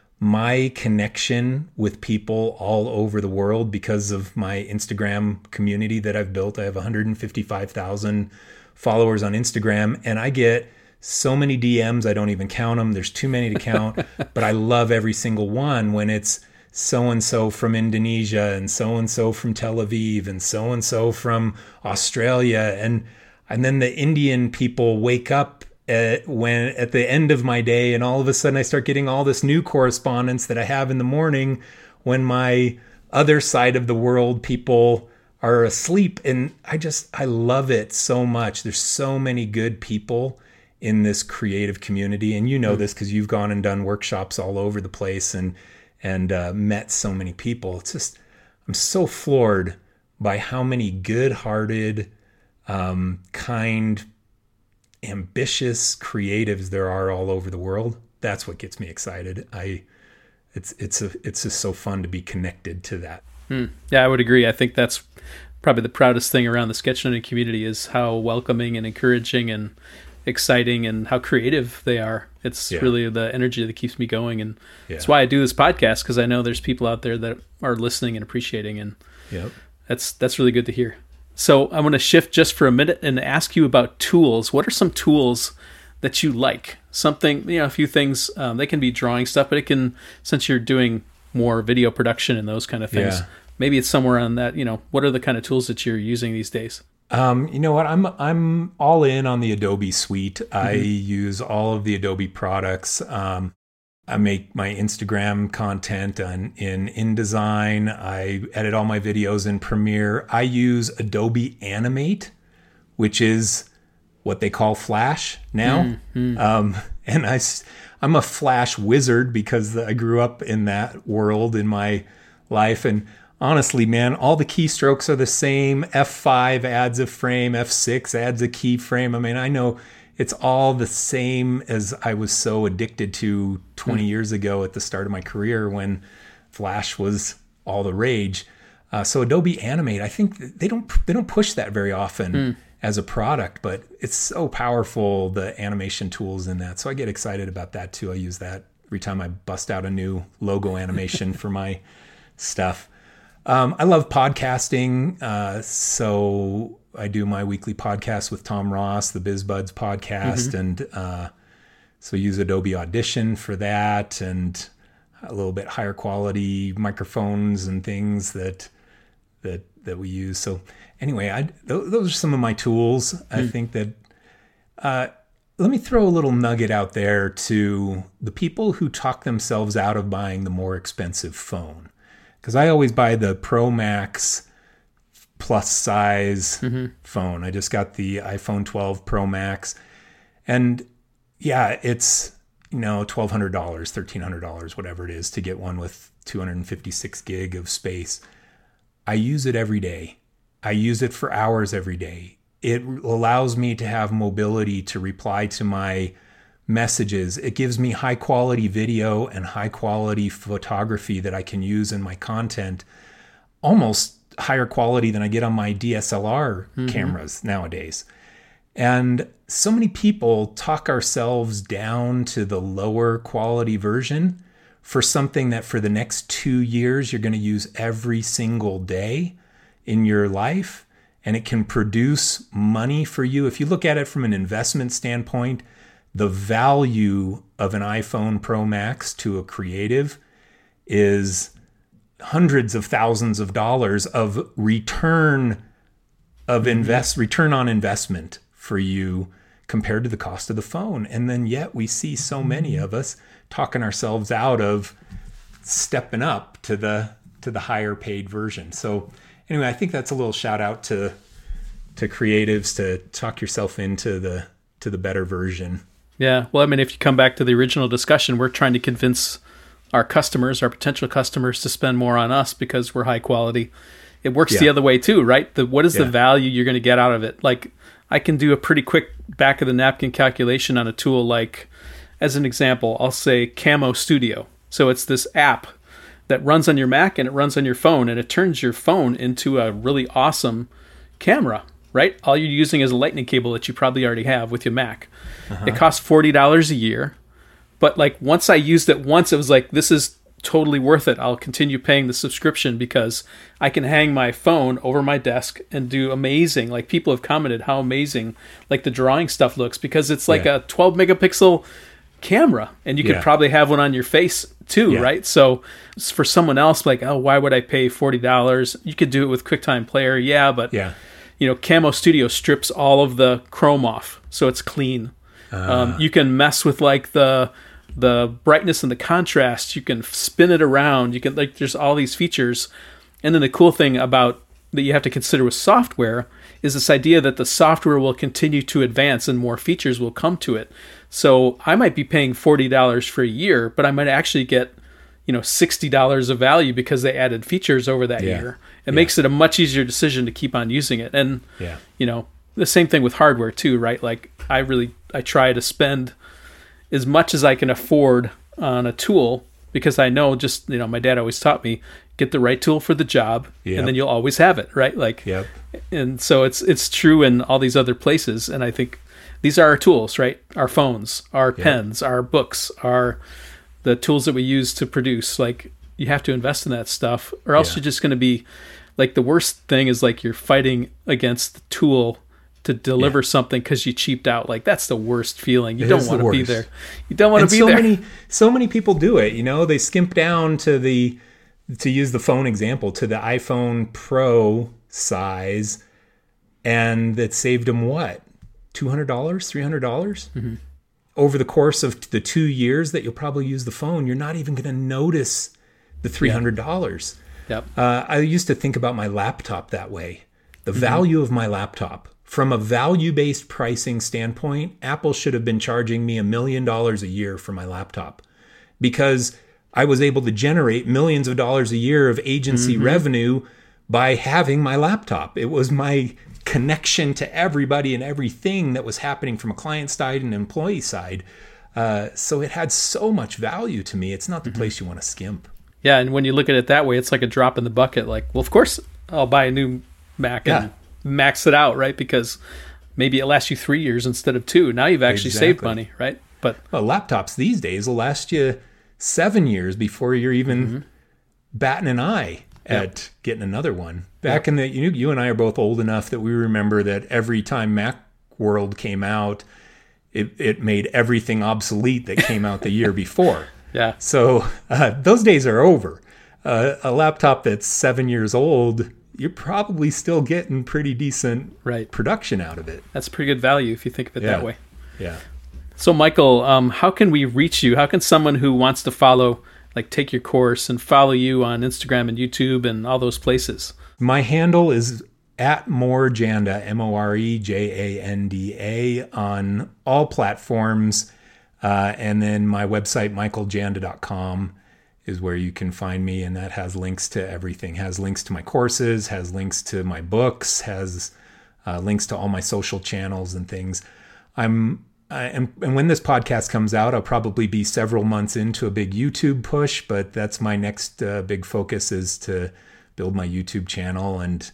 My connection with people all over the world because of my Instagram community that I've built. I have one hundred fifty-five thousand followers on Instagram, and I get so many D Ms, I don't even count them. There's too many to count, but I love every single one when it's so-and-so from Indonesia and so-and-so from Tel Aviv and so-and-so from Australia. And, and then the Indian people wake up at, when at the end of my day, and all of a sudden I start getting all this new correspondence that I have in the morning when my other side of the world people are asleep. And I just, I love it so much. There's so many good people in this creative community. And you know mm-hmm. this because you've gone and done workshops all over the place and and uh, met so many people. It's just, I'm so floored by how many good-hearted, um, kind, ambitious creatives there are all over the world. That's what gets me excited. I, it's it's a, it's just so fun to be connected to that. Hmm. Yeah, I would agree. I think that's probably the proudest thing around the sketchnoting community is how welcoming and encouraging and exciting and how creative they are. It's yeah. really the energy that keeps me going, and yeah. that's why I do this podcast, because I know there's people out there that are listening and appreciating, and yep. that's that's really good to hear. So I want to shift just for a minute and ask you about tools. What are some tools that you like? Something, you know, a few things. Um, they can be drawing stuff, but it can, since you're doing more video production and those kind of things, yeah. maybe it's somewhere on that. You know, what are the kind of tools that you're using these days? Um, you know what? I'm I'm all in on the Adobe suite. Mm-hmm. I use all of the Adobe products. Um, I make my Instagram content on, in InDesign. I edit all my videos in Premiere. I use Adobe Animate, which is what they call Flash now. Mm-hmm. Um, and I, I'm a Flash wizard because I grew up in that world in my life. And honestly, man, all the keystrokes are the same. F five adds a frame, F six adds a keyframe. I mean, I know it's all the same as I was so addicted to twenty mm. years ago at the start of my career when Flash was all the rage. Uh, so Adobe Animate, I think they don't they don't push that very often mm. as a product, but it's so powerful, the animation tools in that. So I get excited about that too. I use that every time I bust out a new logo animation for my stuff. Um, I love podcasting, uh, so I do my weekly podcast with Tom Ross, the BizBuds podcast, mm-hmm. and uh, so use Adobe Audition for that, and a little bit higher quality microphones and things that that that we use. So anyway, I, th- those are some of my tools. Mm. I think that uh, let me throw a little nugget out there to the people who talk themselves out of buying the more expensive phone. Because I always buy the Pro Max plus size mm-hmm. phone. I just got the iPhone twelve Pro Max. And yeah, it's, you know, twelve hundred dollars, thirteen hundred dollars, whatever it is, to get one with two hundred fifty-six gig of space. I use it every day. I use it for hours every day. It allows me to have mobility to reply to my messages. It gives me high quality video and high quality photography that I can use in my content, almost higher quality than I get on my D S L R mm-hmm. cameras nowadays. And so many people talk ourselves down to the lower quality version for something that for the next two years you're going to use every single day in your life, and it can produce money for you. If you look at it from an investment standpoint, the value of an iPhone Pro Max to a creative is hundreds of thousands of dollars of return of invest return on investment for you compared to the cost of the phone. And then yet we see so many of us talking ourselves out of stepping up to the to the higher paid version. So anyway, I think that's a little shout out to to creatives to talk yourself into the to the better version. Yeah. Well, I mean, if you come back to the original discussion, we're trying to convince our customers, our potential customers, to spend more on us because we're high quality. It works yeah. the other way too, right? The, what is yeah. the value you're going to get out of it? Like, I can do a pretty quick back of the napkin calculation on a tool like, as an example, I'll say Camo Studio. So it's this app that runs on your Mac and it runs on your phone, and it turns your phone into a really awesome camera, right? All you're using is a lightning cable that you probably already have with your Mac. Uh-huh. It costs forty dollars a year. But like once I used it once, it was like, this is totally worth it. I'll continue paying the subscription because I can hang my phone over my desk and do amazing. Like, people have commented how amazing like the drawing stuff looks because it's like yeah. a twelve megapixel camera, and you could yeah. probably have one on your face too, yeah. right? So for someone else, like, oh, why would I pay forty dollars? You could do it with QuickTime Player. Yeah. But yeah. you know, Camo Studio strips all of the chrome off. So it's clean. Uh. Um, you can mess with like the, the brightness and the contrast. You can spin it around. You can, like, there's all these features. And then the cool thing about that you have to consider with software is this idea that the software will continue to advance and more features will come to it. So I might be paying forty dollars for a year, but I might actually get, you know, sixty dollars of value because they added features over that yeah. year. It yeah. makes it a much easier decision to keep on using it. And, yeah. you know, the same thing with hardware too, right? Like, I really, I try to spend as much as I can afford on a tool because I know, just, you know, my dad always taught me, get the right tool for the job yep. and then you'll always have it, right? Like, yep. and so it's, it's true in all these other places. And I think these are our tools, right? Our phones, our yep. pens, our books, our, the tools that we use to produce. Like, you have to invest in that stuff or else yeah. you're just going to be like, the worst thing is like you're fighting against the tool to deliver yeah. something because you cheaped out. Like, that's the worst feeling. You it don't want to be there. You don't want to be so there. Many, so many people do it. You know, they skimp down to the, to use the phone example, to the iPhone Pro size, and that saved them what? two hundred dollars, three hundred dollars? Mm-hmm. Over the course of the two years that you'll probably use the phone, you're not even going to notice the three hundred dollars. Yep. Uh, I used to think about my laptop that way. The mm-hmm. value of my laptop. From a value-based pricing standpoint, Apple should have been charging me a million dollars a year for my laptop because I was able to generate millions of dollars a year of agency mm-hmm. revenue by having my laptop. It was my connection to everybody and everything that was happening from a client side and employee side. Uh, so it had so much value to me. It's not the mm-hmm. place you want to skimp. Yeah, and when you look at it that way, it's like a drop in the bucket. Like, well, of course, I'll buy a new Mac and yeah. max it out, right? Because maybe it lasts you three years instead of two. Now you've actually exactly. saved money, right? But well, laptops these days will last you seven years before you're even mm-hmm. batting an eye at yep. getting another one. Back yep. in the, you, you and I are both old enough that we remember that every time Macworld came out, it, it made everything obsolete that came out the year before. Yeah. So uh, those days are over. Uh, a laptop that's seven years old, you're probably still getting pretty decent right. production out of it. That's pretty good value if you think of it yeah. that way. Yeah. So Michael, um, how can we reach you? How can someone who wants to follow, like take your course and follow you on Instagram and YouTube and all those places? My handle is at Morejanda, M O R E J A N D A, on all platforms. Uh, and then my website, michael janda dot com, is where you can find me, and that has links to everything. Has links to my courses, has links to my books, has uh, links to all my social channels and things. I'm I, and, and when this podcast comes out, I'll probably be several months into a big YouTube push, but that's my next uh, big focus, is to build my YouTube channel and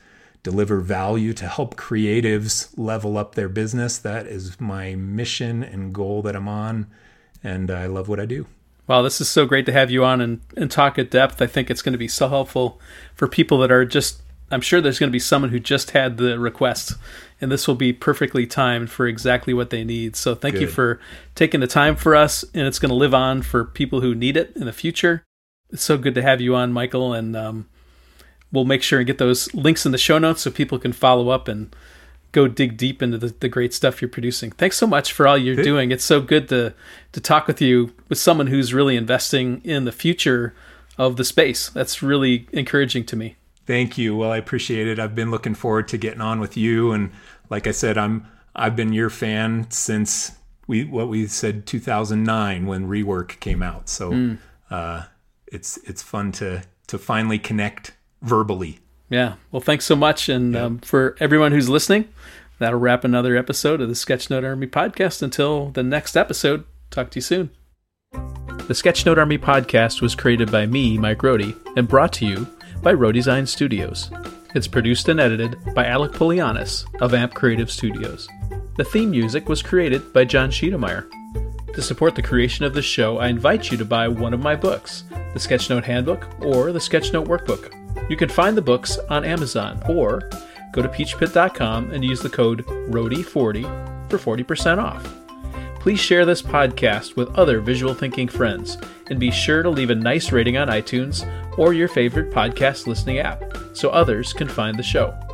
deliver value to help creatives level up their business. That is my mission and goal that I'm on, and I love what I do. Wow, this is so great to have you on and, and talk at depth. I think it's going to be so helpful for people that are just, I'm sure there's going to be someone who just had the request, and this will be perfectly timed for exactly what they need. So thank Good. you for taking the time for us, and it's going to live on for people who need it in the future. It's so good to have you on, Michael, and um, we'll make sure and get those links in the show notes so people can follow up and go dig deep into the, the great stuff you're producing. Thanks so much for all you're Good. doing. It's so good to to talk with you, with someone who's really investing in the future of the space. That's really encouraging to me. Thank you. Well, I appreciate it. I've been looking forward to getting on with you, and like I said, I'm I've been your fan since we what we said two thousand nine when Rework came out. So mm. uh, it's it's fun to to finally connect verbally. Yeah. Well, thanks so much. And yeah. um, for everyone who's listening, that'll wrap another episode of the Sketchnote Army podcast. Until the next episode, talk to you soon. The Sketchnote Army podcast was created by me, Mike Rohde, and brought to you by Rohdesign Studios. It's produced and edited by Alec Polianis of Amp Creative Studios. The theme music was created by John Schiedermeyer. To support the creation of this show, I invite you to buy one of my books, the Sketchnote Handbook or the Sketchnote Workbook. You can find the books on Amazon, or go to peach pit dot com and use the code Rohde forty for forty percent off. Please share this podcast with other visual thinking friends, and be sure to leave a nice rating on iTunes or your favorite podcast listening app so others can find the show.